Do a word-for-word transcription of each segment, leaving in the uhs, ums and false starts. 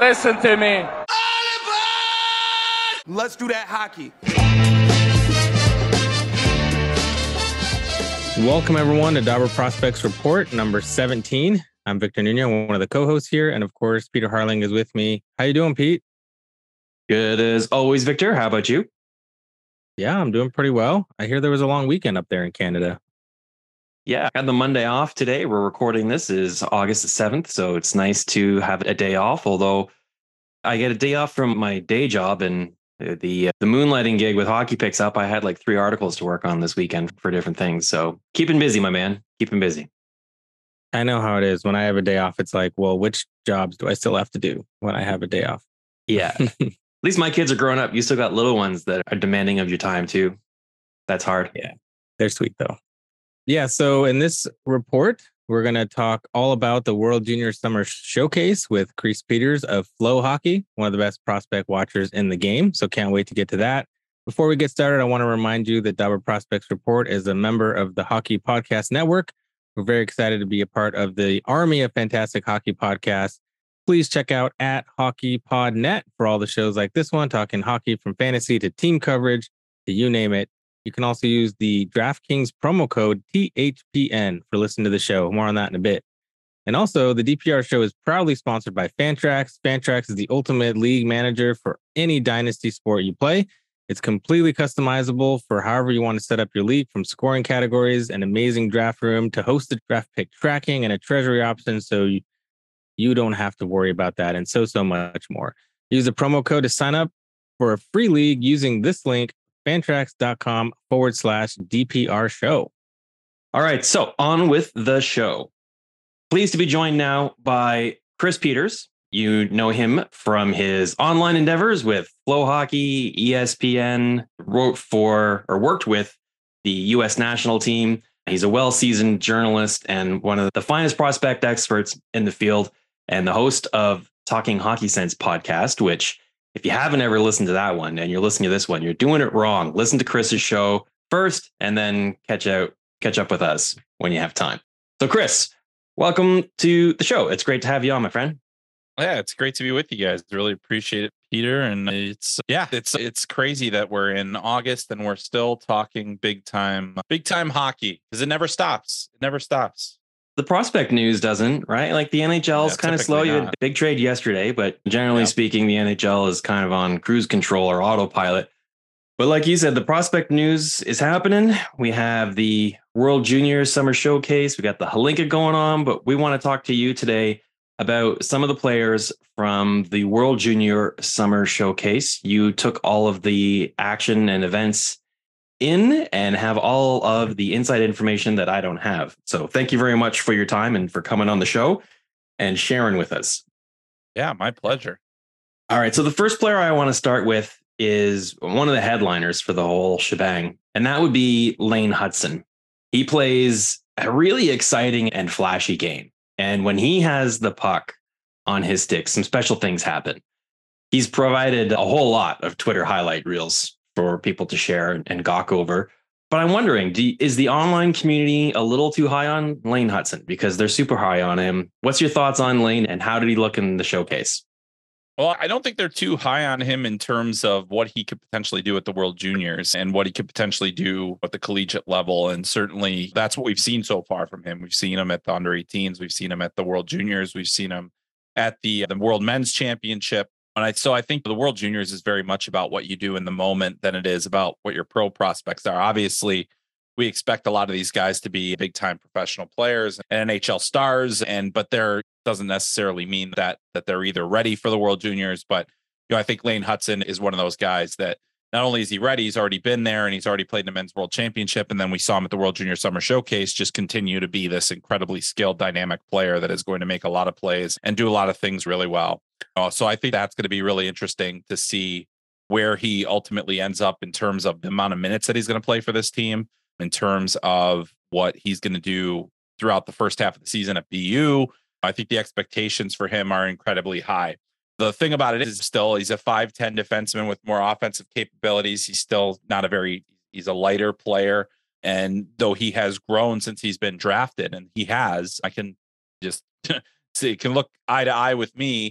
Listen to me. Let's do that hockey. Welcome, everyone, to Dobber Prospects Report number seventeen. I'm Victor Nuno, one of the co-hosts here. And of course, Peter Harling is with me. How you doing, Pete? Good as always, Victor. How about you? Yeah, I'm doing pretty well. I hear there was a long weekend up there in Canada. Yeah, I had the Monday off today. We're recording this is August the seventh, so it's nice to have a day off, although I get a day off from my day job, and the the moonlighting gig with Hockey picks up. I had like three articles to work on this weekend for different things. So keeping busy, my man. Keeping busy. I know how it is. When I have a day off, it's like, well, which jobs do I still have to do when I have a day off? Yeah. At least my kids are growing up. You still got little ones that are demanding of your time too. That's hard. Yeah. They're sweet though. Yeah. So in this report, we're going to talk all about the World Junior Summer Showcase with Chris Peters of Flow Hockey, one of the best prospect watchers in the game. So can't wait to get to that. Before we get started, I want to remind you that Dobber Prospects Report is a member of the Hockey Podcast Network. We're very excited to be a part of the army of fantastic hockey podcasts. Please check out at HockeyPodNet for all the shows like this one, talking hockey from fantasy to team coverage to you name it. You can also use the DraftKings promo code T H P N for listening to the show. More on that in a bit. And also, the D P R show is proudly sponsored by Fantrax. Fantrax is the ultimate league manager for any dynasty sport you play. It's completely customizable for however you want to set up your league, from scoring categories, an amazing draft room, to host the draft pick tracking and a treasury option, so you, you don't have to worry about that, and so, so much more. Use the promo code to sign up for a free league using this link, fantrax.com forward slash DPR show. All right, so on with the show. Pleased to be joined now by Chris Peters. You know him from his online endeavors with Flow Hockey, E S P N, wrote for or worked with the U S national team. He's a well-seasoned journalist and one of the finest prospect experts in the field, and the host of Talking Hockey Sense podcast, which, if you haven't ever listened to that one and you're listening to this one, you're doing it wrong. Listen to Chris's show first and then catch out, catch up with us when you have time. So Chris, welcome to the show. It's great to have you on, my friend. Yeah, it's great to be with you guys. Really appreciate it, Peter. And it's, yeah, it's it's crazy that we're in August and we're still talking big time, big time hockey, because it never stops. It never stops. The prospect news doesn't, right? Like the N H L is Yeah, kind of slow. You had a big trade yesterday, but generally Yeah. speaking, the N H L is kind of on cruise control or autopilot. But like you said, the prospect news is happening. We have the World Junior Summer Showcase. We got the Hlinka going on, but we want to talk to you today about some of the players from the World Junior Summer Showcase. You took all of the action and events in and have all of the inside information that I don't have. So thank you very much for your time and for coming on the show and sharing with us. Yeah, my pleasure. All right. So the first player I want to start with is one of the headliners for the whole shebang, and that would be Lane Hutson. He plays a really exciting and flashy game. And when he has the puck on his stick, some special things happen. He's provided a whole lot of Twitter highlight reels for people to share and gawk over. But I'm wondering, do, is the online community a little too high on Lane Hutson? Because they're super high on him. What's your thoughts on Lane, and how did he look in the showcase? Well, I don't think they're too high on him in terms of what he could potentially do at the World Juniors and what he could potentially do at the collegiate level. And certainly that's what we've seen so far from him. We've seen him at the under eighteens. We've seen him at the World Juniors. We've seen him at the, the World Men's Championship. And I, so I think the World Juniors is very much about what you do in the moment than it is about what your pro prospects are. Obviously, we expect a lot of these guys to be big time professional players and N H L stars, and but they're doesn't necessarily mean that that they're either ready for the World Juniors. But you know, I think Lane Hutson is one of those guys that not only is he ready, he's already been there and he's already played in the Men's World Championship. And then we saw him at the World Junior Summer Showcase just continue to be this incredibly skilled, dynamic player that is going to make a lot of plays and do a lot of things really well. Uh, so I think that's going to be really interesting to see where he ultimately ends up in terms of the amount of minutes that he's going to play for this team, in terms of what he's going to do throughout the first half of the season at B U. I think the expectations for him are incredibly high. The thing about it is still he's a five ten defenseman with more offensive capabilities. He's still not a very, he's a lighter player. And though he has grown since he's been drafted, and he has, I can just see, can look eye to eye with me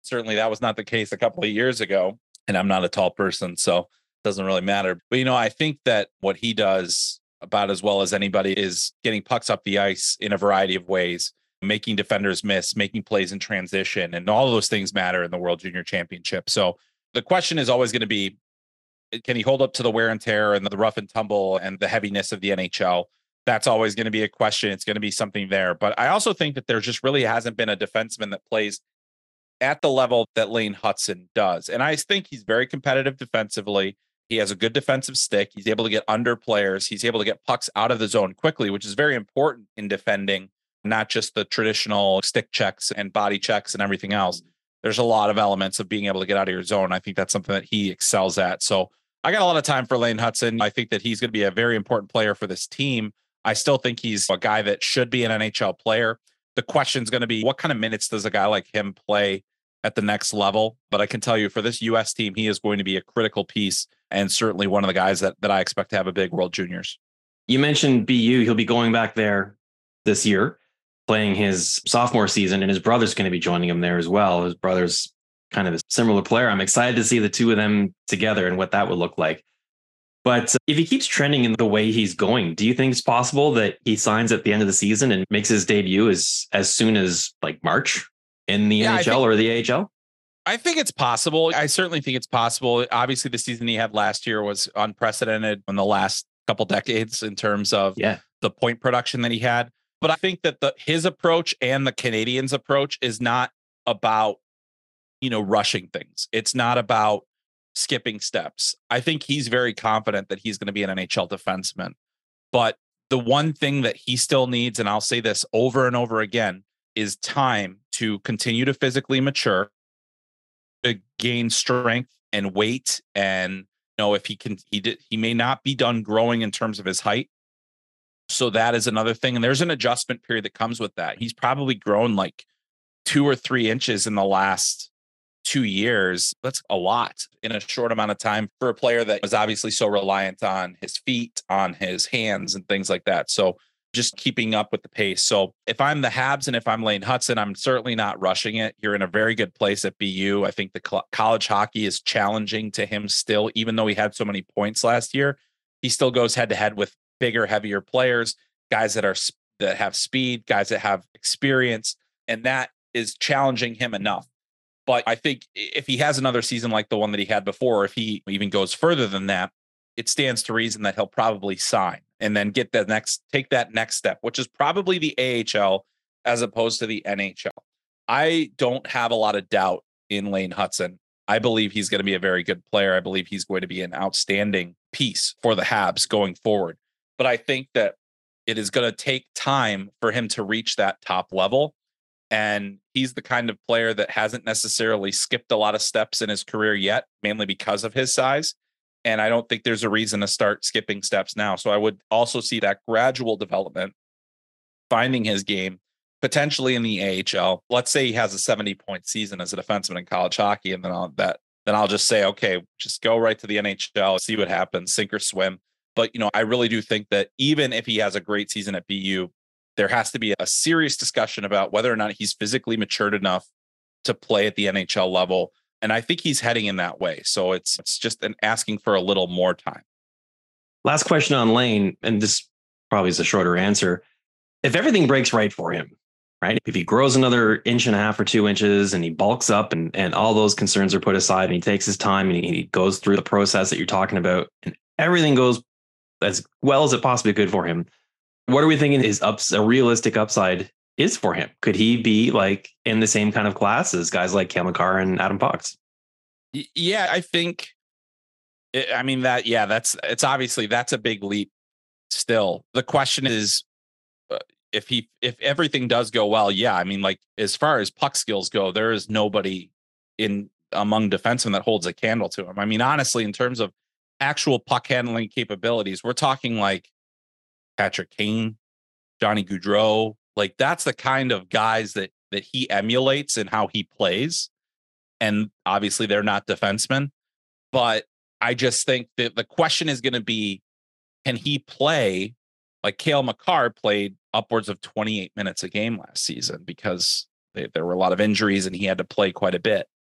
Certainly that was not the case a couple of years ago. And I'm not a tall person, so it doesn't really matter. But, you know, I think that what he does about as well as anybody is getting pucks up the ice in a variety of ways, making defenders miss, making plays in transition, and all of those things matter in the World Junior Championship. So the question is always going to be, can he hold up to the wear and tear and the rough and tumble and the heaviness of the N H L? That's always going to be a question. It's going to be something there. But I also think that there just really hasn't been a defenseman that plays at the level that Lane Hutson does. And I think he's very competitive defensively. He has a good defensive stick. He's able to get under players. He's able to get pucks out of the zone quickly, which is very important in defending, not just the traditional stick checks and body checks and everything else. There's a lot of elements of being able to get out of your zone. I think that's something that he excels at. So I got a lot of time for Lane Hutson. I think that he's going to be a very important player for this team. I still think he's a guy that should be an N H L player. The question is going to be, what kind of minutes does a guy like him play at the next level? But I can tell you, for this U S team, he is going to be a critical piece and certainly one of the guys that, that I expect to have a big World Juniors. You mentioned B U. He'll be going back there this year, playing his sophomore season, and his brother's going to be joining him there as well. His brother's kind of a similar player. I'm excited to see the two of them together and what that would look like. But if he keeps trending in the way he's going, do you think it's possible that he signs at the end of the season and makes his debut as as soon as like March in the yeah, N H L think, or the A H L? I think it's possible. I certainly think it's possible. Obviously, the season he had last year was unprecedented in the last couple decades in terms of yeah. the point production that he had. But I think that the his approach and the Canadians' approach is not about, you know, rushing things. It's not about skipping steps. I think he's very confident that he's going to be an N H L defenseman. But the one thing that he still needs, and I'll say this over and over again, is time to continue to physically mature, to gain strength and weight. And, you know, if he can, he did, he may not be done growing in terms of his height. So that is another thing. And there's an adjustment period that comes with that. He's probably grown like two or three inches in the last two years. That's a lot in a short amount of time for a player that was obviously so reliant on his feet, on his hands and things like that. So just keeping up with the pace. So if I'm the Habs and if I'm Lane Hutson, I'm certainly not rushing it. You're in a very good place at B U. I think the cl- college hockey is challenging to him still, even though he had so many points last year. He still goes head to head with bigger, heavier players, guys that are that have speed, guys that have experience, and that is challenging him enough. But I think if he has another season like the one that he had before, if he even goes further than that, it stands to reason that he'll probably sign and then get the next, take that next step, which is probably the A H L as opposed to the N H L. I don't have a lot of doubt in Lane Hutson. I believe he's going to be a very good player. I believe he's going to be an outstanding piece for the Habs going forward. But I think that it is going to take time for him to reach that top level. And he's the kind of player that hasn't necessarily skipped a lot of steps in his career yet, mainly because of his size. And I don't think there's a reason to start skipping steps now. So I would also see that gradual development, finding his game, potentially in the A H L. Let's say he has a seventy point season as a defenseman in college hockey. And then I'll, that, then I'll just say, okay, just go right to the N H L, see what happens, sink or swim. But, you know, I really do think that even if he has a great season at B U, there has to be a serious discussion about whether or not he's physically matured enough to play at the N H L level. And I think he's heading in that way. So it's it's just an asking for a little more time. Last question on Lane, and this probably is a shorter answer. If everything breaks right for him, right? If he grows another inch and a half or two inches and he bulks up and, and all those concerns are put aside and he takes his time and he, he goes through the process that you're talking about and everything goes as well as it possibly could for him, what are we thinking is ups, a realistic upside is for him? Could he be like in the same kind of class as guys like Cale Makar and Adam Fox? Yeah, I think, I mean, that, yeah, that's, it's obviously that's a big leap still. The question is, if he, if everything does go well, yeah, I mean, like as far as puck skills go, there is nobody in among defensemen that holds a candle to him. I mean, honestly, in terms of actual puck handling capabilities, we're talking like Patrick Kane, Johnny Gaudreau. Like that's the kind of guys that that he emulates in how he plays. And obviously they're not defensemen, but I just think that the question is going to be, can he play like Cale Makar played upwards of twenty-eight minutes a game last season because they, there were a lot of injuries and he had to play quite a bit.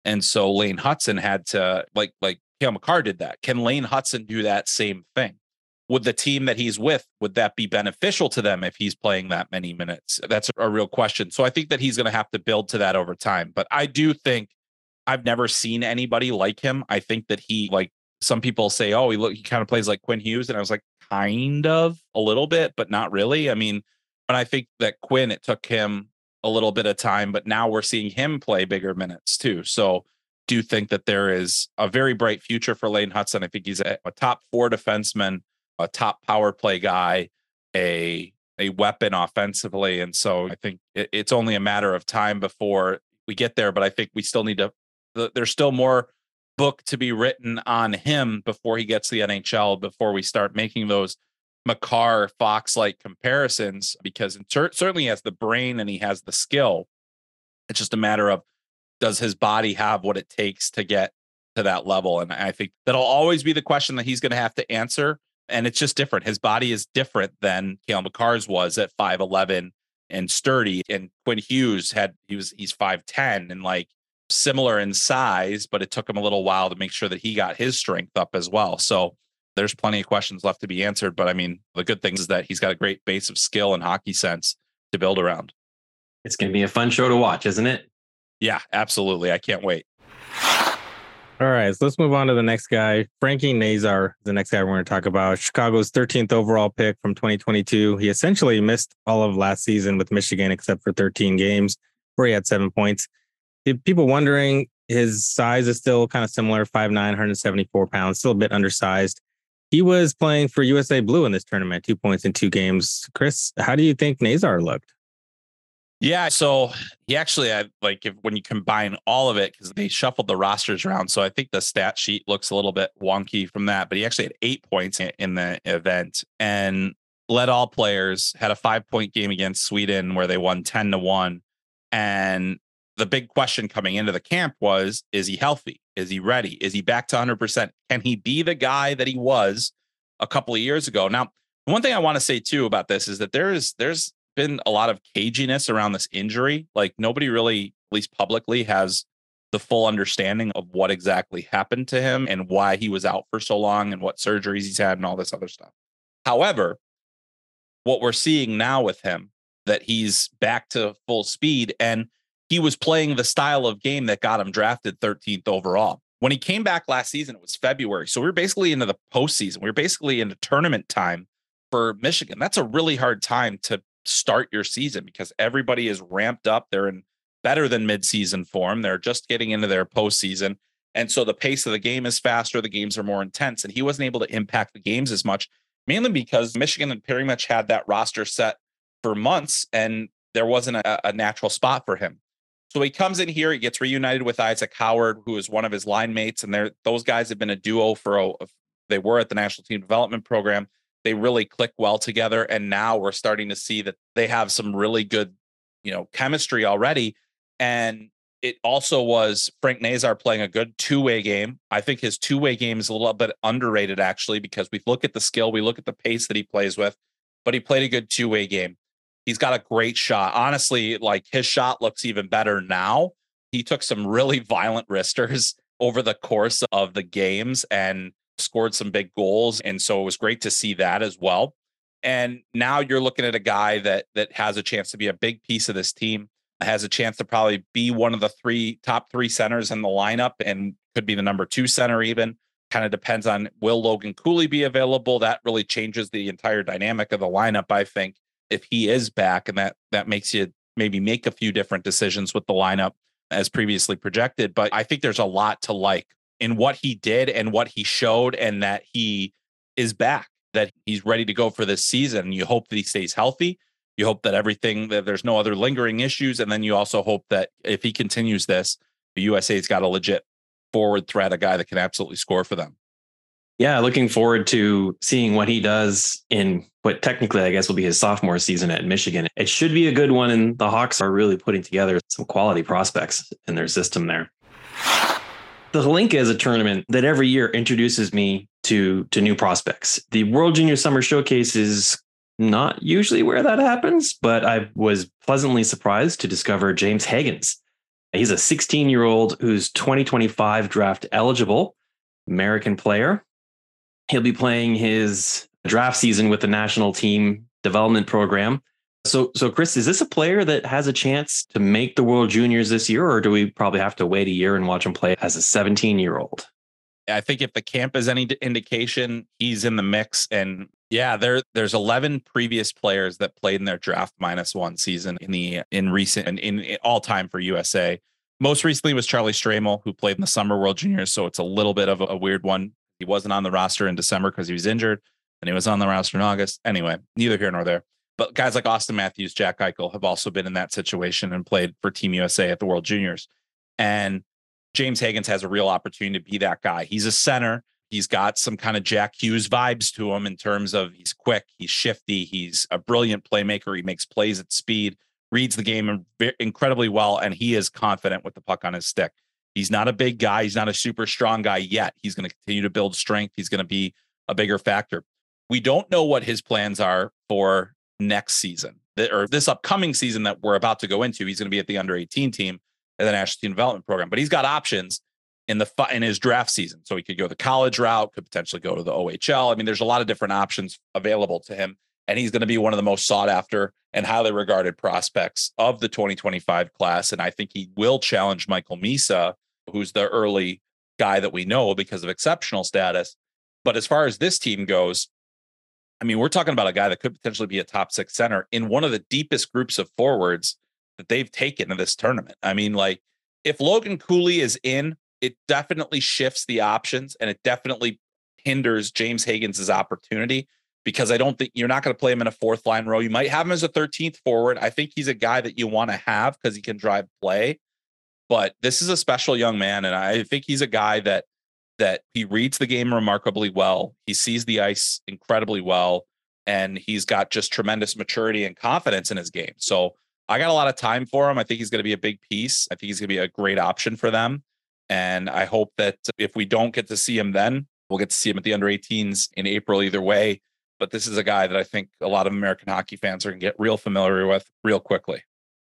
And so Lane Hudson had to, like, like Cale Makar did that. Can Lane Hudson do that same thing? Would the team that he's with, would that be beneficial to them if he's playing that many minutes? That's a real question. So I think that he's going to have to build to that over time. But I do think I've never seen anybody like him. I think that he, like some people say, oh, he look, he kind of plays like Quinn Hughes. And I was like, kind of a little bit, but not really. I mean, but I think that Quinn, it took him a little bit of time, but now we're seeing him play bigger minutes too. So do think that there is a very bright future for Lane Hudson. I think he's a, a top four defenseman, a top power play guy, a a weapon offensively. And so I think it, it's only a matter of time before we get there. But I think we still need to, there's still more book to be written on him before he gets to the N H L, before we start making those Makar Fox-like comparisons, because certainly he has the brain and he has the skill. It's just a matter of, does his body have what it takes to get to that level? And I think that'll always be the question that he's going to have to answer. And it's just different. His body is different than Cale Makar's was at five eleven and sturdy. And Quinn Hughes had, he was, he's five ten and like similar in size, but it took him a little while to make sure that he got his strength up as well. So there's plenty of questions left to be answered. But I mean, the good thing is that he's got a great base of skill and hockey sense to build around. It's going to be a fun show to watch, isn't it? Yeah, absolutely. I can't wait. All right, so let's move on to the next guy. Frankie Nazar, the next guy we're going to talk about. Chicago's thirteenth overall pick from twenty twenty-two. He essentially missed all of last season with Michigan, except for thirteen games, where he had seven points. People wondering, his size is still kind of similar, five nine, one seventy-four pounds, still a bit undersized. He was playing for U S A Blue in this tournament, two points in two games. Chris, how do you think Nazar looked? Yeah, so he actually had, like, if when you combine all of it, because they shuffled the rosters around, so I think the stat sheet looks a little bit wonky from that, but he actually had eight points in the event and led all players, had a five point game against Sweden where they won ten to one. And the big question coming into the camp was, is he healthy? Is he ready? Is he back to one hundred percent? Can he be the guy that he was a couple of years ago? Now, one thing I want to say too about this is that there is there's been a lot of caginess around this injury. Like, nobody really, at least publicly, has the full understanding of what exactly happened to him and why he was out for so long and what surgeries he's had and all this other stuff. However, what we're seeing now with him, that he's back to full speed, and he was playing the style of game that got him drafted thirteenth overall. When he came back last season, it was February. So we were basically into the postseason. We were basically into tournament time for Michigan. That's a really hard time to start your season because everybody is ramped up. They're in better than midseason form. They're just getting into their postseason. And so the pace of the game is faster. The games are more intense. And he wasn't able to impact the games as much, mainly because Michigan had pretty much had that roster set for months and there wasn't a, a natural spot for him. So he comes in here, he gets reunited with Isaac Howard, who is one of his line mates. And they're, those guys have been a duo for, a, they were at the National Team Development Program. They really click well together. And now we're starting to see that they have some really good, you know, chemistry already. And it also was Frank Nazar playing a good two-way game. I think his two-way game is a little bit underrated, actually, because we look at the skill, we look at the pace that he plays with, but he played a good two-way game. He's got a great shot. Honestly, like, his shot looks even better now. He took some really violent wristers over the course of the games and scored some big goals. And so it was great to see that as well. And now you're looking at a guy that that has a chance to be a big piece of this team, has a chance to probably be one of the three top three centers in the lineup and could be the number two center even. Kind of depends on, will Logan Cooley be available? That really changes the entire dynamic of the lineup, I think, if he is back, and that that makes you maybe make a few different decisions with the lineup as previously projected. But I think there's a lot to like in what he did and what he showed, and that he is back, that he's ready to go for this season. You hope that he stays healthy. You hope that everything, that there's no other lingering issues. And then you also hope that if he continues this, the U S A's got a legit forward threat, a guy that can absolutely score for them. Yeah, looking forward to seeing what he does in what technically, I guess, will be his sophomore season at Michigan. It should be a good one, and the Hawks are really putting together some quality prospects in their system there. The Hlinka is a tournament that every year introduces me to, to new prospects. The World Junior Summer Showcase is not usually where that happens, but I was pleasantly surprised to discover James Higgins He's a sixteen-year-old who's twenty twenty-five draft eligible, American player. He'll be playing his draft season with the national team development program. So, so Chris, is this a player that has a chance to make the World Juniors this year, or do we probably have to wait a year and watch him play as a seventeen-year-old? I think if the camp is any indication, he's in the mix. And yeah, there there's eleven previous players that played in their draft minus one season in the in recent and in, in all time for U S A. Most recently was Charlie Stramel, who played in the Summer World Juniors. So it's a little bit of a, a weird one. He wasn't on the roster in December because he was injured, and he was on the roster in August. Anyway, neither here nor there. But guys like Austin Matthews, Jack Eichel have also been in that situation and played for Team U S A at the World Juniors. And James Hagans has a real opportunity to be that guy. He's a center. He's got some kind of Jack Hughes vibes to him in terms of he's quick, he's shifty, he's a brilliant playmaker. He makes plays at speed, reads the game incredibly well, and he is confident with the puck on his stick. He's not a big guy. He's not a super strong guy yet. He's going to continue to build strength. He's going to be a bigger factor. We don't know what his plans are for next season or this upcoming season that we're about to go into. He's going to be at the under eighteen team at the National Team Development Program, but he's got options in the in his draft season. So he could go the college route, could potentially go to the O H L. I mean, there's a lot of different options available to him, and he's going to be one of the most sought after and highly regarded prospects of the twenty twenty-five class. And I think he will challenge Michael Misa, who's the early guy that we know because of exceptional status. But as far as this team goes, I mean, we're talking about a guy that could potentially be a top six center in one of the deepest groups of forwards that they've taken in this tournament. I mean, like, if Logan Cooley is in, it definitely shifts the options, and it definitely hinders James Hagans' opportunity, because I don't think you're not going to play him in a fourth line row. You might have him as a thirteenth forward. I think he's a guy that you want to have because he can drive play, but this is a special young man. And I think he's a guy that, that he reads the game remarkably well. He sees the ice incredibly well, and he's got just tremendous maturity and confidence in his game. So I got a lot of time for him. I think he's going to be a big piece. I think he's going to be a great option for them. And I hope that if we don't get to see him then, we'll get to see him at the under eighteens in April either way. But this is a guy that I think a lot of American hockey fans are going to get real familiar with real quickly.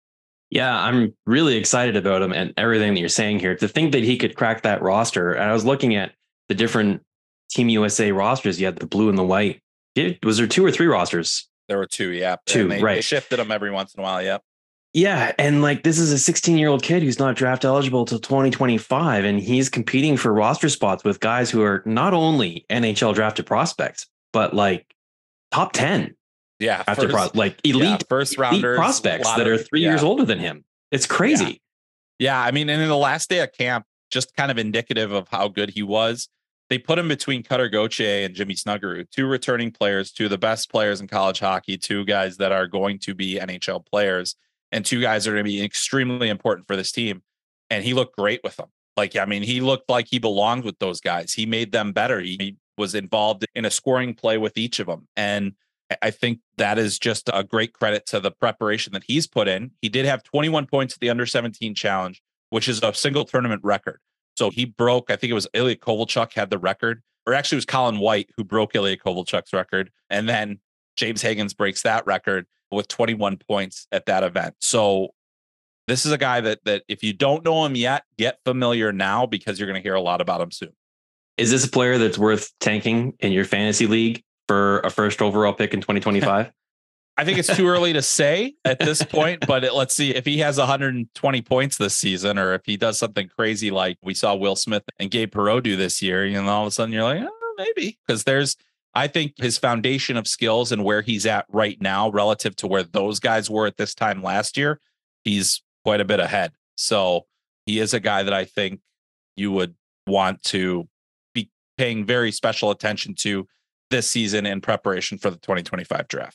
Yeah, I'm really excited about him and everything that you're saying here. To think that he could crack that roster. And I was looking at the different Team U S A rosters. You had the blue and the white. Was there two or three rosters? There were two, yeah. Two, they, right. They shifted them every once in a while, yep. Yeah, and like this is a sixteen-year-old kid who's not draft eligible till twenty twenty-five, and he's competing for roster spots with guys who are not only N H L drafted prospects, but like top ten. Yeah, after first, pro- like elite yeah, first rounders, prospects that are three yeah. years older than him. It's crazy. Yeah. yeah, I mean, and in the last day of camp, just kind of indicative of how good he was, they put him between Cutter Gauthier and Jimmy Snuggerud, two returning players, two of the best players in college hockey, two guys that are going to be N H L players, and two guys that are going to be extremely important for this team. And he looked great with them. Like, I mean, he looked like he belonged with those guys. He made them better. He, he was involved in a scoring play with each of them. And I think that is just a great credit to the preparation that he's put in. He did have twenty-one points at the under seventeen challenge, which is a single tournament record. So he broke, I think it was Ilya Kovalchuk had the record, or actually it was Colin White who broke Ilya Kovalchuk's record. And then James Hagans breaks that record with twenty-one points at that event. So this is a guy that, that if you don't know him yet, get familiar now, because you're going to hear a lot about him soon. Is this a player that's worth tanking in your fantasy league for a first overall pick in twenty twenty-five? I think it's too early to say at this point, but it, let's see if he has one hundred twenty points this season, or if he does something crazy like we saw Will Smith and Gabe Perreault do this year, you know, all of a sudden you're like, oh, maybe, because there's, I think his foundation of skills and where he's at right now relative to where those guys were at this time last year, he's quite a bit ahead. So he is a guy that I think you would want to be paying very special attention to this season in preparation for the twenty twenty-five draft.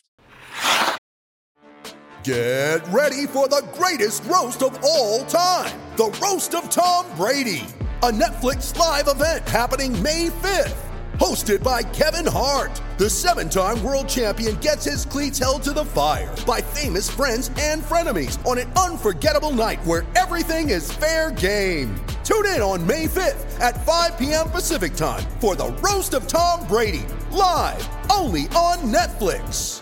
Get ready for the greatest roast of all time, the Roast of Tom Brady, a Netflix live event happening May fifth. Hosted by Kevin Hart, the seven-time world champion gets his cleats held to the fire by famous friends and frenemies on an unforgettable night where everything is fair game. Tune in on May fifth at five p.m. Pacific time for the Roast of Tom Brady, live only on Netflix.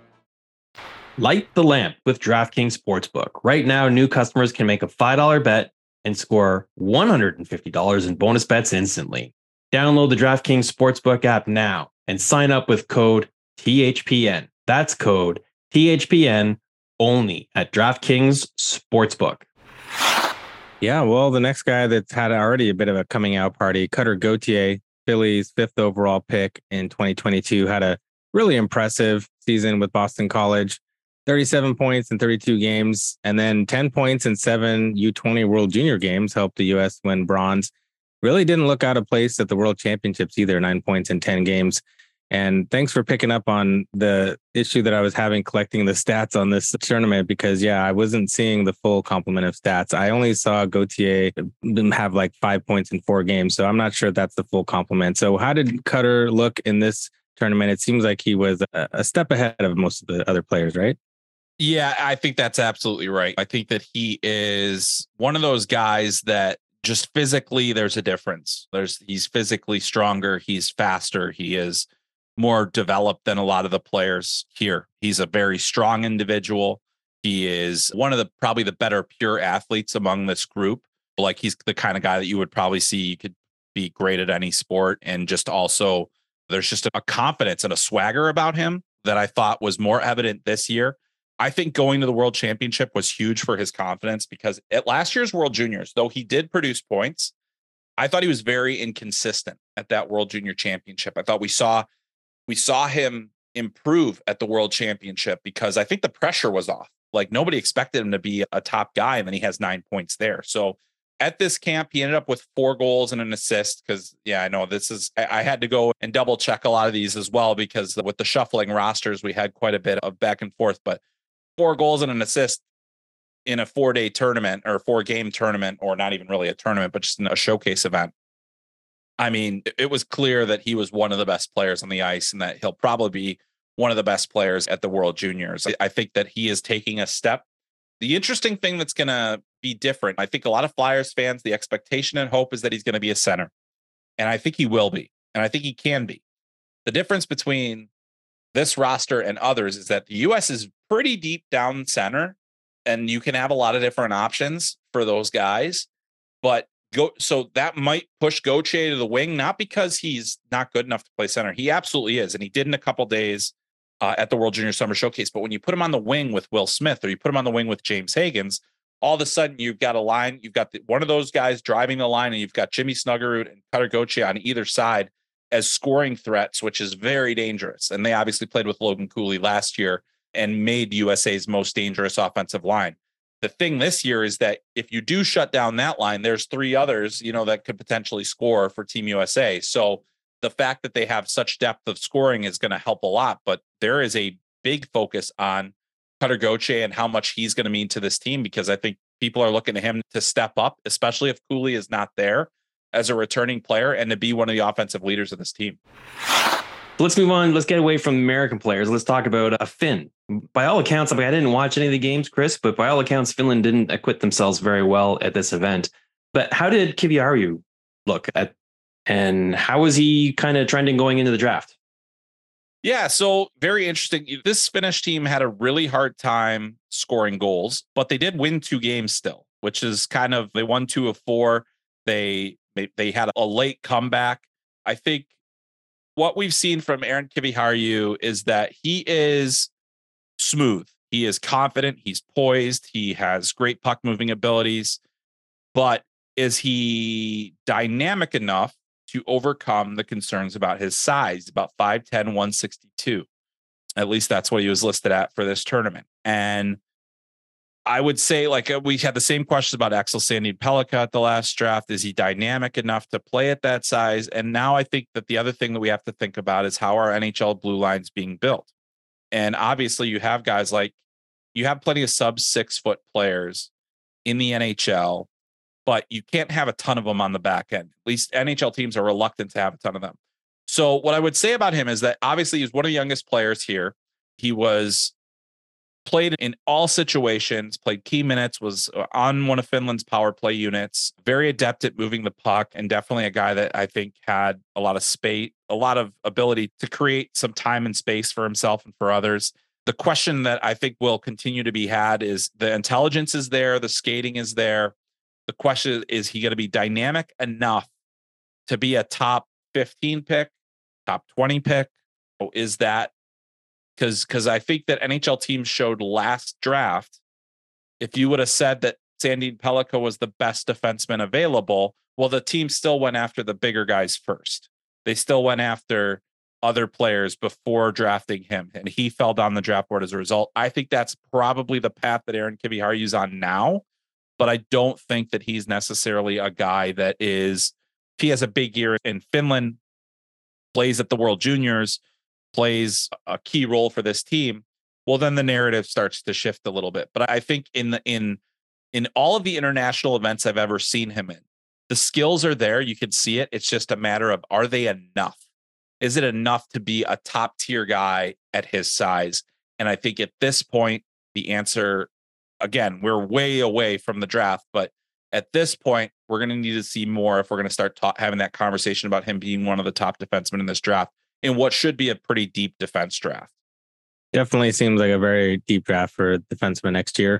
Light the lamp with DraftKings Sportsbook. Right now, new customers can make a five dollars bet and score one hundred fifty dollars in bonus bets instantly. Download the DraftKings Sportsbook app now and sign up with code T H P N. That's code T H P N only at DraftKings Sportsbook. Yeah, well, the next guy that's had already a bit of a coming out party, Cutter Gauthier, Phillies fifth overall pick in twenty twenty-two, had a really impressive season with Boston College. thirty-seven points in thirty-two games, and then ten points in seven U twenty World Junior games helped the U S win bronze. Really didn't look out of place at the World Championships either, nine points in ten games. And thanks for picking up on the issue that I was having collecting the stats on this tournament, because, yeah, I wasn't seeing the full complement of stats. I only saw Gauthier have like five points in four games, so I'm not sure that's the full complement. So how did Cutter look in this tournament? It seems like he was a, a step ahead of most of the other players, right? Yeah, I think that's absolutely right. I think that he is one of those guys that just physically there's a difference. There's he's physically stronger. He's faster. He is more developed than a lot of the players here. He's a very strong individual. He is one of the probably the better pure athletes among this group. Like he's the kind of guy that you would probably see you could be great at any sport. And just also there's just a confidence and a swagger about him that I thought was more evident this year. I think going to the World Championship was huge for his confidence, because at last year's World Juniors, though he did produce points, I thought he was very inconsistent at that World Junior Championship. I thought we saw we saw him improve at the World Championship because I think the pressure was off. Like nobody expected him to be a top guy, and then he has nine points there. So at this camp, he ended up with four goals and an assist because, yeah, I know this is, I, I had to go and double check a lot of these as well, because with the shuffling rosters, we had quite a bit of back and forth, but four goals and an assist in a four day tournament or four game tournament, or not even really a tournament, but just a showcase event. I mean, it was clear that he was one of the best players on the ice, and that he'll probably be one of the best players at the World Juniors. I think that he is taking a step. The interesting thing that's going to be different, I think a lot of Flyers fans, the expectation and hope is that he's going to be a center. And I think he will be. And I think he can be. The difference between this roster and others is that the U S is pretty deep down center, and you can have a lot of different options for those guys. But go, so that might push Gauthier to the wing, not because he's not good enough to play center. He absolutely is. And he did in a couple days uh, at the World Junior Summer Showcase. But when you put him on the wing with Will Smith, or you put him on the wing with James Higgins, all of a sudden you've got a line, you've got the, one of those guys driving the line, and you've got Jimmy Snuggerud and Cutter Gauthier on either side as scoring threats, which is very dangerous. And they obviously played with Logan Cooley last year and made U S A's most dangerous offensive line. The thing this year is that if you do shut down that line, there's three others, you know, that could potentially score for Team U S A. So the fact that they have such depth of scoring is going to help a lot, but there is a big focus on Cutter Gauthier and how much he's going to mean to this team, because I think people are looking to him to step up, especially if Cooley is not there as a returning player, and to be one of the offensive leaders of this team. Let's move on. Let's get away from American players. Let's talk about a Finn. By all accounts, I, mean, I didn't watch any of the games, Chris, but by all accounts, Finland didn't acquit themselves very well at this event. But how did Kiviharju look at, and how was he kind of trending going into the draft? Yeah, so very interesting. This Finnish team had a really hard time scoring goals, but they did win two games still, which is kind of, they won two of four. They they, they had a late comeback. I think what we've seen from Aaron Kiviharju is that he is smooth. He is confident. He's poised. He has great puck moving abilities. But is he dynamic enough to overcome the concerns about his size, about five ten, one sixty-two? At least that's what he was listed at for this tournament. And I would say, like, we had the same questions about Axel Sandin Pellikka at the last draft. Is he dynamic enough to play at that size? And now I think that the other thing that we have to think about is how our N H L blue lines being built. And obviously you have guys like, you have plenty of sub six foot players in the N H L, but you can't have a ton of them on the back end. At least N H L teams are reluctant to have a ton of them. So what I would say about him is that obviously he's one of the youngest players here. He was played in all situations, played key minutes, was on one of Finland's power play units, very adept at moving the puck, and definitely a guy that I think had a lot of space, a lot of ability to create some time and space for himself and for others. The question that I think will continue to be had is the intelligence is there, the skating is there. The question is, is he going to be dynamic enough to be a top fifteen pick, top twenty pick? Or is that because because I think that N H L teams showed last draft, if you would have said that Sandin Pellikka was the best defenseman available, well, the team still went after the bigger guys first. They still went after other players before drafting him, and he fell down the draft board as a result. I think that's probably the path that Aaron Kiviharju's on now, but I don't think that he's necessarily a guy that is, if he has a big year in Finland, plays at the World Juniors, plays a key role for this team, well, then the narrative starts to shift a little bit. But I think in the in in all of the international events I've ever seen him in, the skills are there. You can see it. It's just a matter of, are they enough? Is it enough to be a top tier guy at his size? And I think at this point, the answer, again, we're way away from the draft, but at this point, we're going to need to see more if we're going to start ta- having that conversation about him being one of the top defensemen in this draft in what should be a pretty deep defense draft. Definitely seems like a very deep draft for defenseman next year.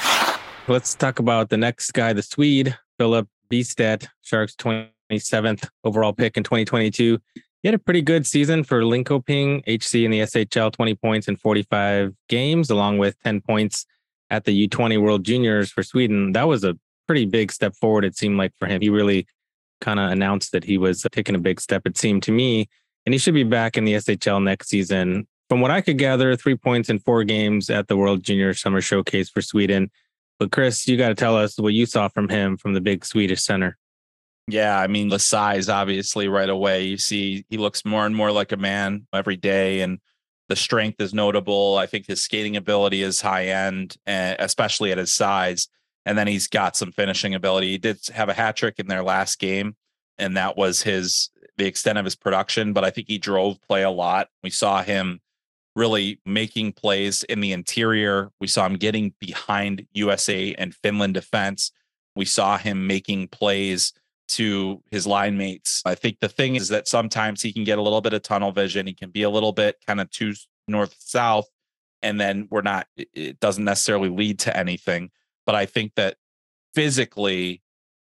Let's talk about the next guy, the Swede, Philip Bystedt, Sharks twenty-seventh overall pick in twenty twenty-two. He had a pretty good season for Linköping H C in the S H L, twenty points in forty-five games, along with ten points at the U twenty World Juniors for Sweden. That was a pretty big step forward, it seemed like, for him. He really kind of announced that he was taking a big step, it seemed to me, and he should be back in the S H L next season. From what I could gather, three points in four games at the World Junior Summer Showcase for Sweden. But Chris, you got to tell us what you saw from him, from the big Swedish center. Yeah, I mean, the size, obviously, right away. You see he looks more and more like a man every day, and the strength is notable. I think his skating ability is high end, especially at his size. And then he's got some finishing ability. He did have a hat trick in their last game, and that was his the extent of his production. But I think he drove play a lot. We saw him really making plays in the interior. We saw him getting behind U S A and Finland defense. We saw him making plays to his line mates. I think the thing is that sometimes he can get a little bit of tunnel vision. He can be a little bit kind of too north-south, and then we're not, it doesn't necessarily lead to anything. But I think that physically,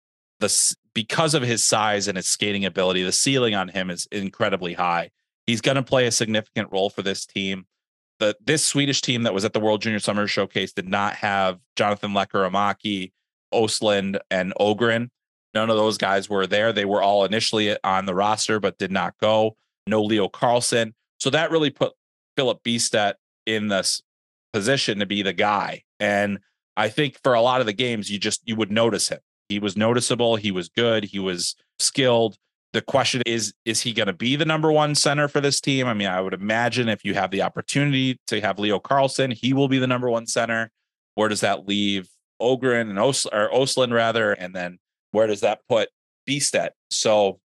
the because of his size and his skating ability, the ceiling on him is incredibly high. He's going to play a significant role for this team. The this Swedish team that was at the World Junior Summer Showcase did not have Jonathan Lekkerimäki, Östlund, and Ogren. None of those guys were there. They were all initially on the roster, but did not go. No Leo Carlsson. So that really put Philip Bystedt in this position to be the guy. And I think for a lot of the games, you just, you would notice him. He was noticeable. He was good. He was skilled. The question is, is he going to be the number one center for this team? I mean, I would imagine if you have the opportunity to have Leo Carlsson, he will be the number one center. Where does that leave Ogren and Os- or Östlund rather? And then where does that put Bystedt? So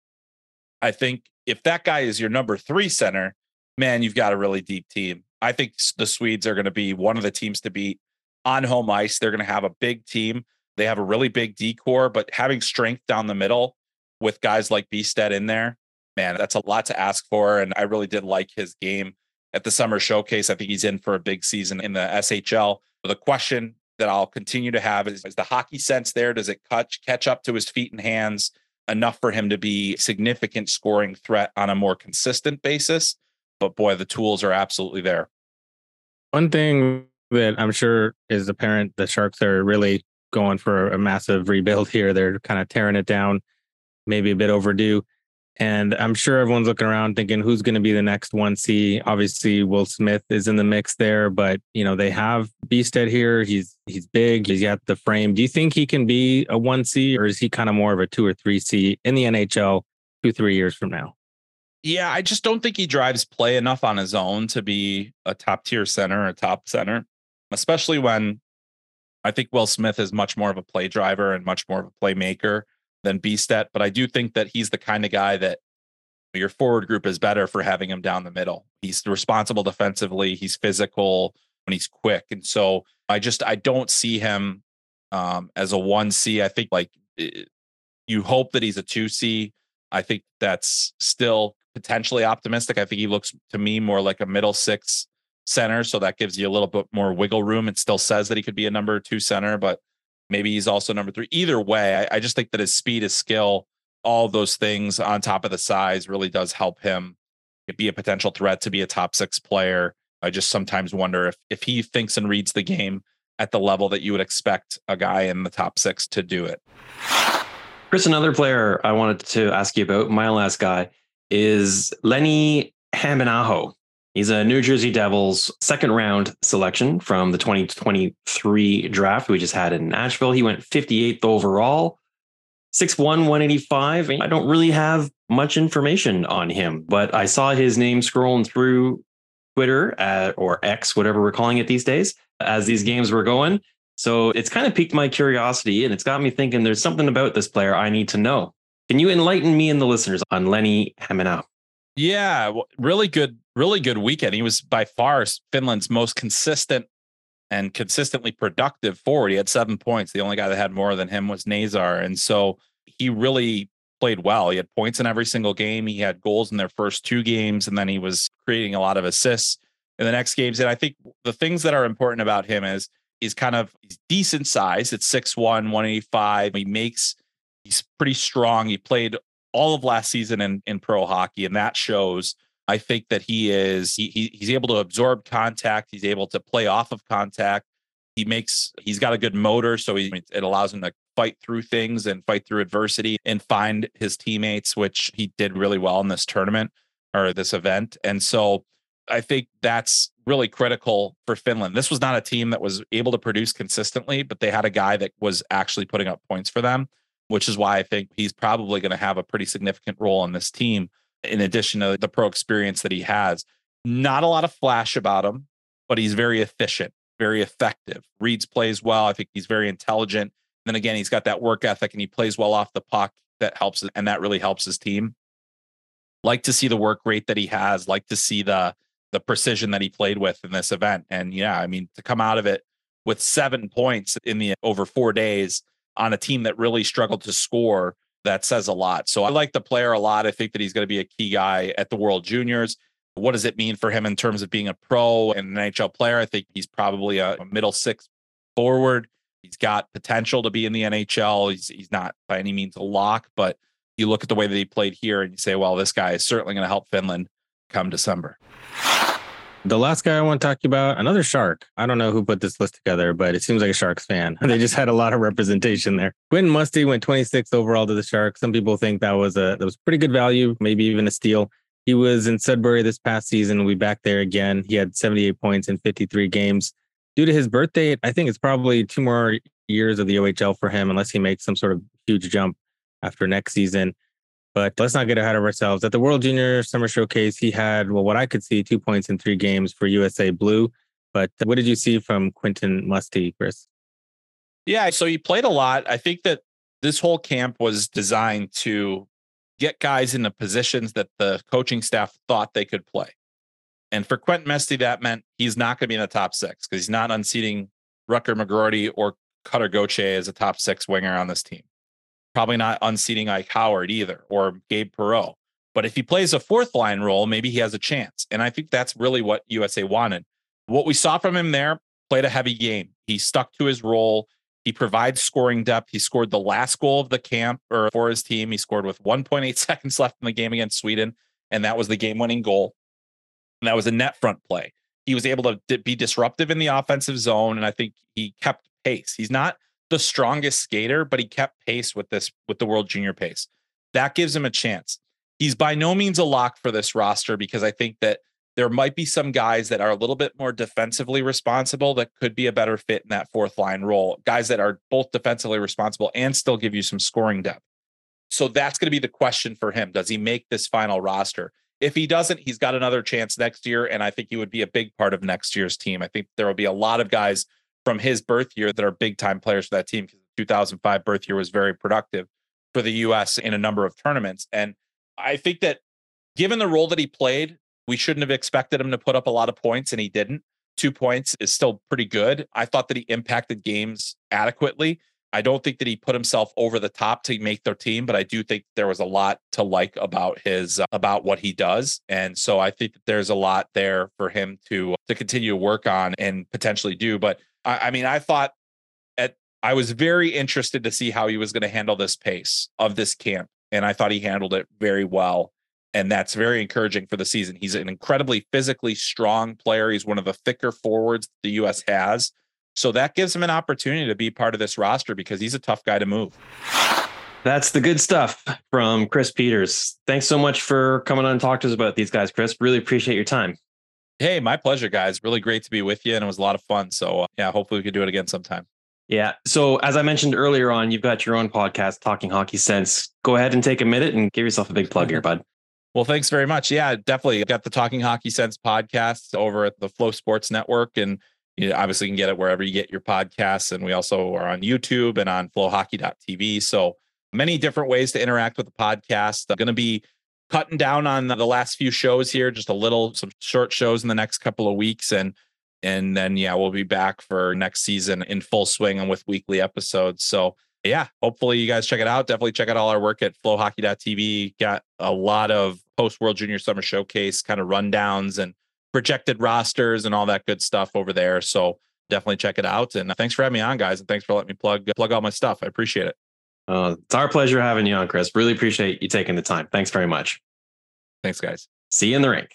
I think if that guy is your number three center, man, you've got a really deep team. I think the Swedes are going to be one of the teams to beat on home ice. They're going to have a big team. They have a really big D-core, but having strength down the middle with guys like Bystedt in there, man, that's a lot to ask for. And I really did like his game at the Summer Showcase. I think he's in for a big season in the S H L. But the question that I'll continue to have is, is the hockey sense there? Does it catch, catch up to his feet and hands enough for him to be a significant scoring threat on a more consistent basis? But boy, the tools are absolutely there. One thing that I'm sure is apparent, the Sharks are really going for a massive rebuild here. They're kind of tearing it down, maybe a bit overdue. And I'm sure everyone's looking around thinking, who's going to be the next one C? Obviously, Will Smith is in the mix there, but you know, they have Bystedt here. He's he's big. He's got the frame. Do you think he can be a one C, or is he kind of more of a two or three C in the N H L two, three years from now? Yeah, I just don't think he drives play enough on his own to be a top tier center, a top center, especially when I think Will Smith is much more of a play driver and much more of a playmaker than Bystedt. But I do think that he's the kind of guy that your forward group is better for having him down the middle. He's responsible defensively. He's physical when he's quick. And so I just, I don't see him um, as a one C. I think like it, you hope that he's a two C. I think that's still potentially optimistic. I think he looks to me more like a middle six center. So that gives you a little bit more wiggle room. It still says that he could be a number two center, but Maybe he's also number three. Either way, I, I just think that his speed, his skill, all those things on top of the size really does help him be a potential threat to be a top six player. I just sometimes wonder if if he thinks and reads the game at the level that you would expect a guy in the top six to do it. Chris, another player I wanted to ask you about, my last guy, is Lenny Hamanaho. He's a New Jersey Devils second round selection from the twenty twenty-three draft we just had in Nashville. He went fifty-eighth overall, six one, one eighty-five. I don't really have much information on him, but I saw his name scrolling through Twitter uh, or X, whatever we're calling it these days, as these games were going. So it's kind of piqued my curiosity, and it's got me thinking there's something about this player I need to know. Can you enlighten me and the listeners on Lenny Hamanaho? Yeah, really good, really good weekend. He was by far Finland's most consistent and consistently productive forward. He had seven points. The only guy that had more than him was Nazar. And so he really played well. He had points in every single game. He had goals in their first two games, and then he was creating a lot of assists in the next games. And I think the things that are important about him is he's kind of he's decent size. It's six one, one eighty-five. He makes, he's pretty strong. He played all of last season in, in pro hockey, and that shows. I think that he is he, he he's able to absorb contact. He's able to play off of contact. He makes he's got a good motor, so he, it allows him to fight through things and fight through adversity and find his teammates, which he did really well in this tournament or this event. And so I think that's really critical for Finland. This was not a team that was able to produce consistently, but they had a guy that was actually putting up points for them, which is why I think he's probably going to have a pretty significant role on this team, in addition to the pro experience that he has. Not a lot of flash about him, but he's very efficient, very effective, reads plays well. I think he's very intelligent. And then again, he's got that work ethic and he plays well off the puck. That helps, and that really helps his team. Like to see the work rate that he has, like to see the the precision that he played with in this event. And yeah, I mean, to come out of it with seven points in the over four days on a team that really struggled to score, that says a lot. So I like the player a lot. I think that he's going to be a key guy at the World Juniors. What does it mean for him in terms of being a pro and an N H L player? I think he's probably a middle six forward. He's got potential to be in the N H L. He's he's not by any means a lock, but you look at the way that he played here and you say, well, this guy is certainly going to help Finland come December. The last guy I want to talk to you about, another Shark. I don't know who put this list together, but it seems like a Sharks fan. They just had a lot of representation there. Quentin Musty went twenty-sixth overall to the Sharks. Some people think that was a that was pretty good value, maybe even a steal. He was in Sudbury this past season. We back there again. He had seventy-eight points in fifty-three games. Due to his birth date, I think it's probably two more years of the O H L for him, unless he makes some sort of huge jump after next season. But let's not get ahead of ourselves. At the World Junior Summer Showcase, he had, well, what I could see, two points in three games for U S A Blue. But what did you see from Quentin Musty, Chris? Yeah, so he played a lot. I think that this whole camp was designed to get guys into positions that the coaching staff thought they could play. And for Quentin Musty, that meant he's not going to be in the top six because he's not unseating Rutger McGroarty or Cutter Gauthier as a top six winger on this team. Probably not unseating Ike Howard either, or Gabe Perreault. But if he plays a fourth line role, maybe he has a chance. And I think that's really what U S A wanted. What we saw from him there, played a heavy game. He stuck to his role. He provides scoring depth. He scored the last goal of the camp or for his team. He scored with one point eight seconds left in the game against Sweden. And that was the game-winning goal. And that was a net front play. He was able to be disruptive in the offensive zone. And I think he kept pace. He's not the strongest skater, but he kept pace with this, with the World Junior pace. That gives him a chance. He's by no means a lock for this roster because I think that there might be some guys that are a little bit more defensively responsible that could be a better fit in that fourth line role. Guys that are both defensively responsible and still give you some scoring depth. So that's going to be the question for him. Does he make this final roster? If he doesn't, he's got another chance next year. And I think he would be a big part of next year's team. I think there will be a lot of guys from his birth year that are big time players for that team because the two thousand five birth year was very productive for the U S in a number of tournaments. And I think that given the role that he played, we shouldn't have expected him to put up a lot of points, and he didn't. Two points is still pretty good. I thought that he impacted games adequately. I don't think that he put himself over the top to make their team, but I do think there was a lot to like about his uh, about what he does. And so I think that there's a lot there for him to to continue to work on and potentially do. But I, I mean, I thought at I was very interested to see how he was going to handle this pace of this camp. And I thought he handled it very well. And that's very encouraging for the season. He's an incredibly physically strong player. He's one of the thicker forwards the U S has. So that gives him an opportunity to be part of this roster because he's a tough guy to move. That's the good stuff from Chris Peters. Thanks so much for coming on and talk to us about these guys, Chris. Really appreciate your time. Hey, my pleasure, guys. Really great to be with you. And it was a lot of fun. So uh, yeah, hopefully we could do it again sometime. Yeah. So as I mentioned earlier on, you've got your own podcast, Talking Hockey Sense. Go ahead and take a minute and give yourself a big plug here, bud. Well, thanks very much. Yeah, definitely. I've got the Talking Hockey Sense podcast over at the Flow Sports Network. And you know, obviously you can get it wherever you get your podcasts. And we also are on YouTube and on flow hockey dot t v. So many different ways to interact with the podcast. I'm going to be cutting down on the last few shows here, just a little, some short shows in the next couple of weeks. And, and then, yeah, we'll be back for next season in full swing and with weekly episodes. So yeah, hopefully you guys check it out. Definitely check out all our work at flow hockey dot t v. Got a lot of post World Junior Summer Showcase kind of rundowns and projected rosters and all that good stuff over there. So definitely check it out. And thanks for having me on, guys. And thanks for letting me plug, plug all my stuff. I appreciate it. Uh, it's our pleasure having you on, Chris. Really appreciate you taking the time. Thanks very much. Thanks, guys. See you in the rink.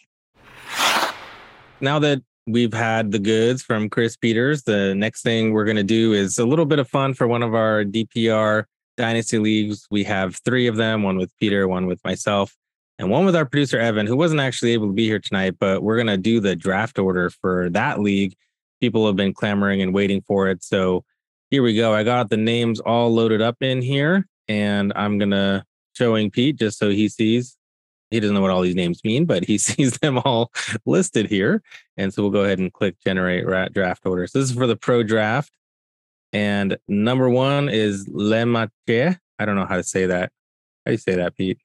Now that we've had the goods from Chris Peters, the next thing we're going to do is a little bit of fun for one of our D P R Dynasty Leagues. We have three of them, one with Peter, one with myself, and one with our producer, Evan, who wasn't actually able to be here tonight, but we're going to do the draft order for that league. People have been clamoring and waiting for it. So here we go. I got the names all loaded up in here, and I'm going to showing Pete just so he sees. He doesn't know what all these names mean, but he sees them all listed here. And so we'll go ahead and click generate draft order. So this is for the pro draft. And number one is Lemaitre. I don't know how to say that. How do you say that, Pete?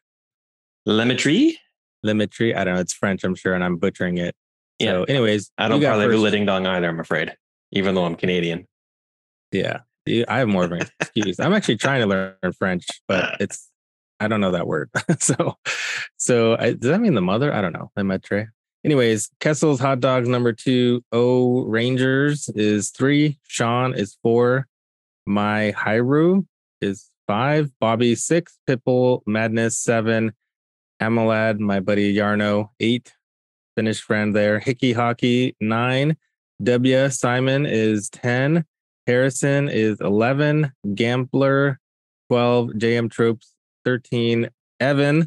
Lemaitre? Lemaitre. I don't know. It's French, I'm sure, and I'm butchering it. Yeah. So anyways. I don't probably do Liding Dong either, I'm afraid, even though I'm Canadian. Yeah. I have more of an excuse. I'm actually trying to learn French, but it's, I don't know that word. so, so I, does that mean the mother? I don't know. Lemaitre. Anyways, Kessel's Hot Dogs number two. O Rangers is three. Sean is four. My Hairu is five. Bobby six. Pitbull Madness seven. Amalad, my buddy Yarno eight. Finnish friend there. Hickey Hockey nine. W Simon is ten. Harrison is eleven. Gambler twelve. J M Tropes thirteen. Evan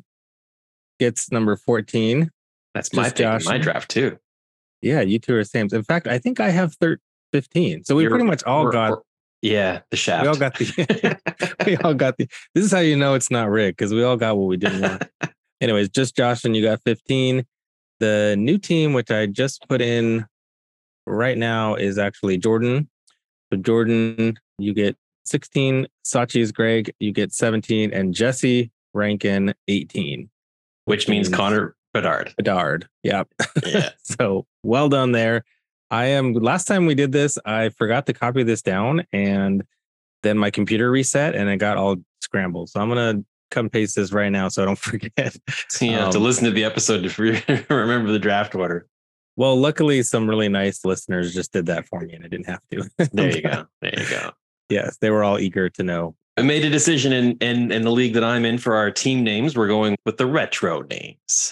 gets number fourteen. That's my pick in my draft too. Yeah, you two are the same. In fact, I think I have thir- fifteen. So we You're, pretty much all we're, got. we're, yeah, the shaft. We all got the. we all got the. This is how you know it's not rigged, because we all got what we didn't want. Anyways, just Josh, and you got fifteen. The new team, which I just put in right now, is actually Jordan. So Jordan, you get sixteen. Sachi's Greg, you get seventeen, and Jesse Rankin eighteen, which means Connor Bedard. Bedard, yep. Yeah. So well done there. I am. Last time we did this, I forgot to copy this down, and then my computer reset, and it got all scrambled. So I'm gonna cut and paste this right now, so I don't forget. So you have um, to listen to the episode to remember the draft order. Well, luckily, some really nice listeners just did that for me, and I didn't have to. There you go. There you go. Yes, they were all eager to know. I made a decision in, in, in the league that I'm in for our team names. We're going with the retro names.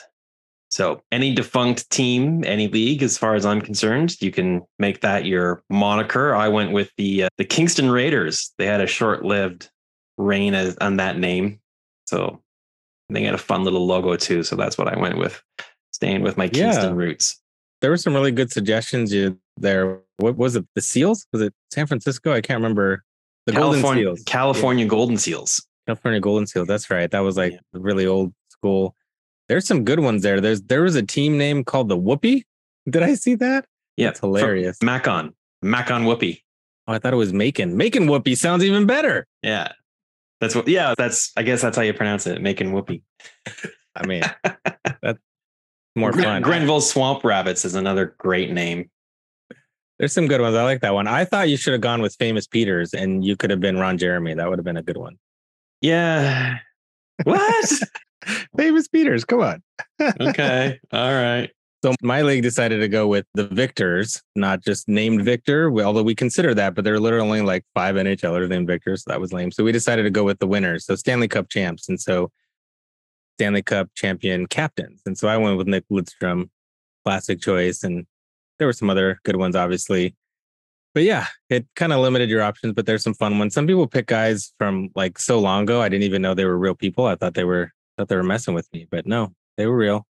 So any defunct team, any league, as far as I'm concerned, you can make that your moniker. I went with the uh, the Kingston Raiders. They had a short-lived reign as, on that name. So they had a fun little logo too. So that's what I went with, staying with my Kingston yeah. roots. There were some really good suggestions you there. What was it? The Seals? Was it San Francisco? I can't remember. The California, Golden Seals. California yeah. Golden Seals. California Golden Seals. That's right. That was like yeah. really old school. There's some good ones there. There's there was a team name called the Whoopee. Did I see that? Yeah, it's hilarious. Macon. Macon Whoopee. Oh, I thought it was Macon. Macon Whoopee sounds even better. Yeah. That's what yeah, that's I guess that's how you pronounce it. Macon Whoopee. I mean, that's more fun. Grenville Swamp Rabbits is another great name. There's some good ones. I like that one. I thought you should have gone with Famous Peters, and you could have been Ron Jeremy. That would have been a good one. Yeah. What? Famous Peters. Come on. Okay. All right. So my league decided to go with the victors, not just named Victor, although we consider that, but there are literally only like five NHLers named Victor, so that was lame. So we decided to go with the winners, so Stanley Cup champs, and so Stanley Cup champion captains. And so I went with Nick Lidstrom, classic choice, and there were some other good ones, obviously. But yeah, it kind of limited your options, but there's some fun ones. Some people pick guys from like so long ago. I didn't even know they were real people. I thought they were thought they were messing with me, but no, they were real.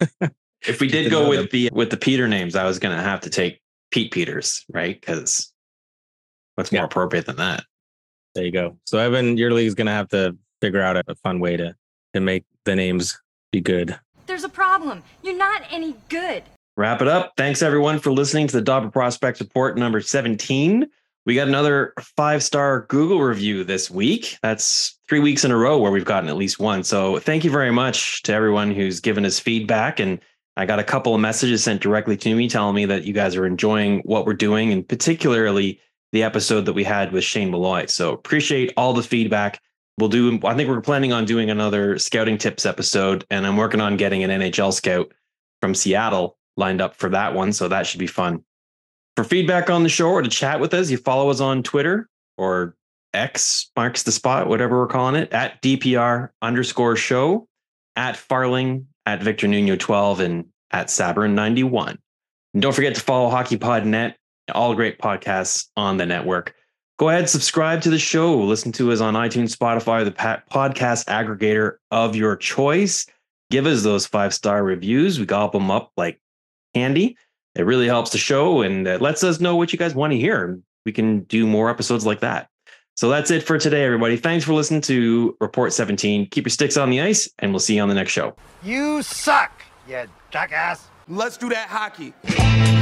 If we did go with the with the Peter names, I was going to have to take Pete Peters, right? Because what's more yeah. appropriate than that? There you go. So Evan, your league is going to have to figure out a, a fun way to to make the names be good. There's a problem. You're not any good. Wrap it up. Thanks everyone for listening to the Dobber Prospect Report number seventeen. We got another five-star Google review this week. That's three weeks in a row where we've gotten at least one. So thank you very much to everyone who's given us feedback. And I got a couple of messages sent directly to me telling me that you guys are enjoying what we're doing, and particularly the episode that we had with Shane Malloy. So appreciate all the feedback. We'll do, I think we're planning on doing another scouting tips episode, and I'm working on getting an N H L scout from Seattle lined up for that one. So that should be fun. For feedback on the show or to chat with us, you follow us on Twitter or X marks the spot, whatever we're calling it, at D P R underscore show, at Farling, at Victor Nuno twelve, and at Sabrin ninety-one. And don't forget to follow HockeyPod.net, all great podcasts on the network. Go ahead, subscribe to the show. Listen to us on iTunes, Spotify, the podcast aggregator of your choice. Give us those five-star reviews. We gobble them up like candy. It really helps the show, and it lets us know what you guys want to hear. We can do more episodes like that. So that's it for today, everybody. Thanks for listening to Report seventeen. Keep your sticks on the ice, and we'll see you on the next show. You suck, you jackass. Let's do that hockey.